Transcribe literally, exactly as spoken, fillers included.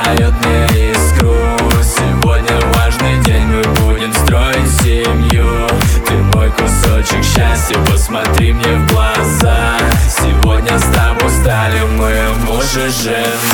дает мне искру. Сегодня важный день, мы будем строить семью. Ты мой кусочек счастья, посмотри мне в глаза. Сегодня с тобой стали мы муж и жена.